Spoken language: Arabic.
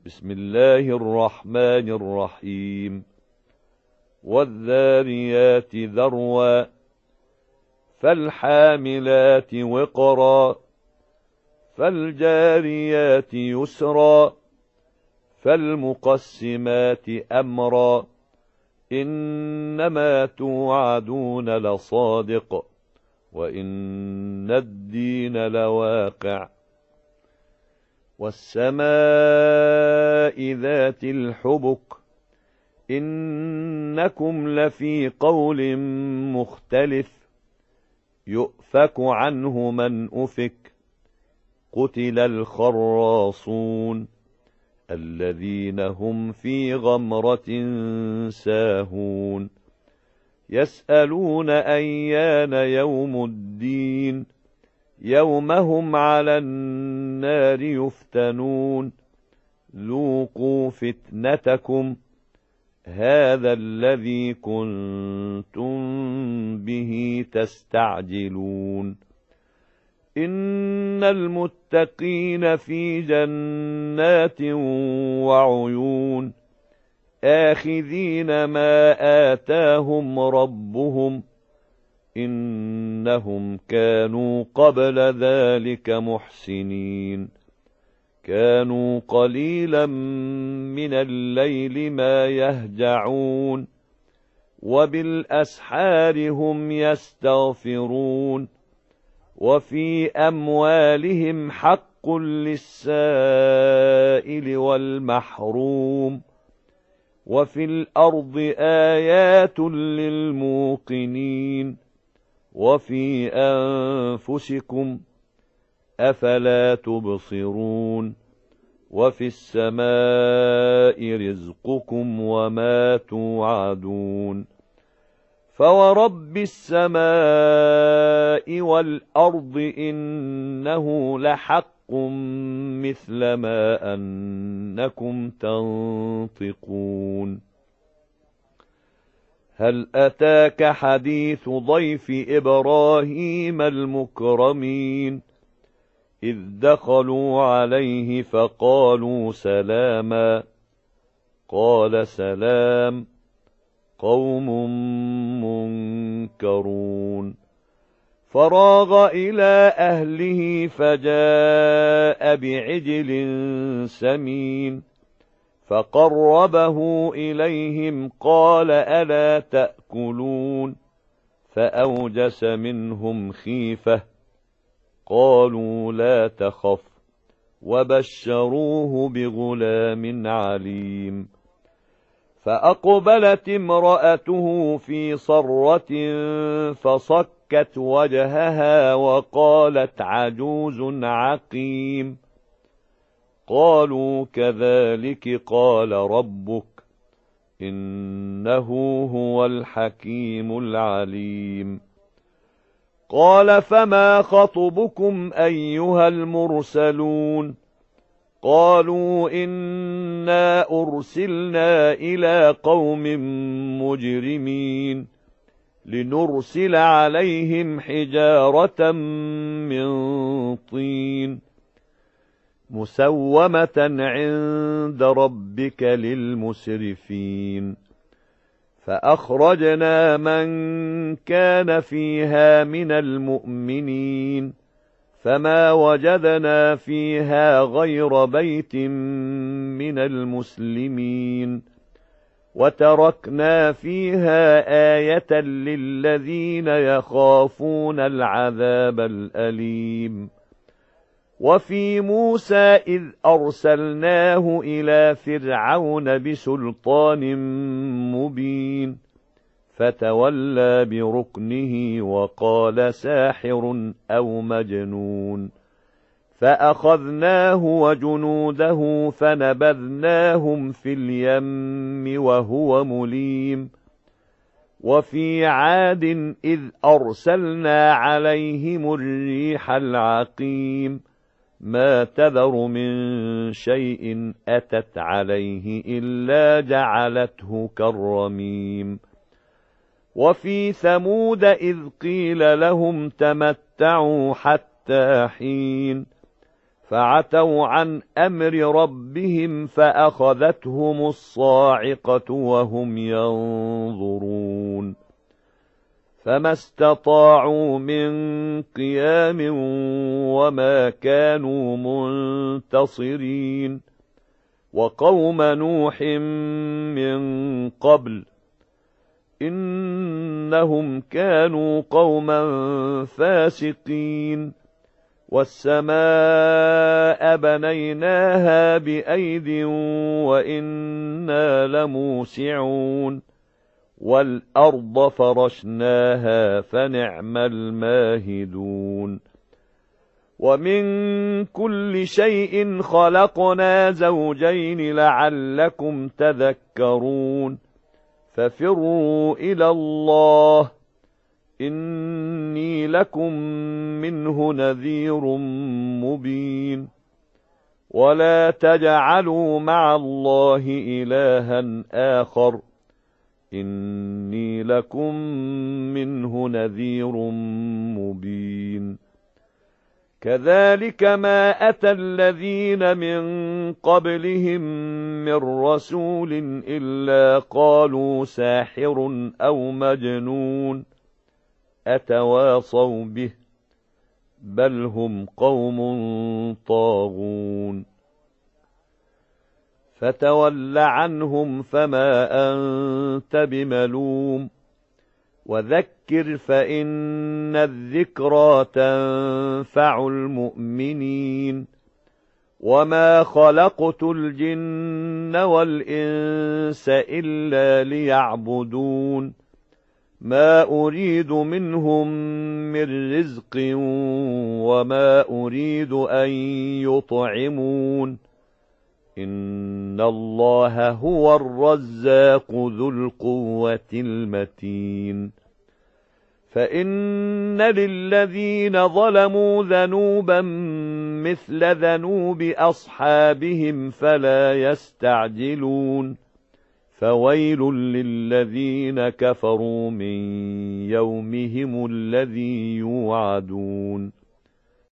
بسم الله الرحمن الرحيم. والذاريات ذروا فالحاملات وقرا فالجاريات يسرا فالمقسمات أمرا إنما توعدون لصادق وإن الدين لواقع. والسماء ذات الحبك إنكم لفي قول مختلف يؤفك عنه من أفك قتل الخراصون الذين هم في غمرة ساهون يسألون أيان يوم الدين يوم هم على النار يفتنون ذوقوا فتنتكم هذا الذي كنتم به تستعجلون. إن المتقين في جنات وعيون آخذين ما آتاهم ربهم إنهم كانوا قبل ذلك محسنين كانوا قليلا من الليل ما يهجعون وبالأسحار هم يستغفرون وفي أموالهم حق للسائل والمحروم وفي الأرض آيات للموقنين وفي أنفسكم أفلا تبصرون وفي السماء رزقكم وما توعدون فورب السماء والأرض إنه لحق مثل ما أنكم تنطقون. هل أتاك حديث ضيف إبراهيم المكرمين إذ دخلوا عليه فقالوا سلاما قال سلام قوم منكرون فراغ إلى أهله فجاء بعجل سمين فقربه إليهم قال ألا تأكلون فأوجس منهم خيفة قالوا لا تخف وبشروه بغلام عليم فأقبلت امرأته في صرة فصكت وجهها وقالت عجوز عقيم قالوا كذلك قال ربك إنه هو الحكيم العليم قال فما خطبكم أيها المرسلون قالوا إنا أرسلنا إلى قوم مجرمين لنرسل عليهم حجارة من طين مسومة عند ربك للمسرفين فأخرجنا من كان فيها من المؤمنين فما وجدنا فيها غير بيت من المسلمين وتركنا فيها آية للذين يخافون العذاب الأليم وفي موسى إذ أرسلناه إلى فرعون بسلطان مبين فتولى بركنه وقال ساحر أو مجنون فأخذناه وجنوده فنبذناهم في اليم وهو مليم وفي عاد إذ أرسلنا عليهم الريح العقيم ما تذر من شيء أتت عليه إلا جعلته كالرميم وفي ثمود إذ قيل لهم تمتعوا حتى حين فعتوا عن أمر ربهم فأخذتهم الصاعقة وهم ينظرون فما استطاعوا من قيام وما كانوا منتصرين وقوم نوح من قبل إنهم كانوا قوما فاسقين والسماء بنيناها بأيد وإنا لموسعون والأرض فرشناها فنعم الماهدون ومن كل شيء خلقنا زوجين لعلكم تذكرون ففروا إلى الله إني لكم منه نذير مبين ولا تجعلوا مع الله إلها آخر إني لكم منه نذير مبين كذلك ما أتى الذين من قبلهم من رسول إلا قالوا ساحر أو مجنون أتواصوا به بل هم قوم طاغون فتول عنهم فما أنت بملوم وذكر فإن الذكرى تنفع المؤمنين وما خلقت الجن والإنس إلا ليعبدون ما أريد منهم من رزق وما أريد أن يطعمون إن الله هو الرزاق ذو القوة المتين فإن للذين ظلموا ذنوبا مثل ذنوب أصحابهم فلا يستعجلون فويل للذين كفروا من يومهم الذي يوعدون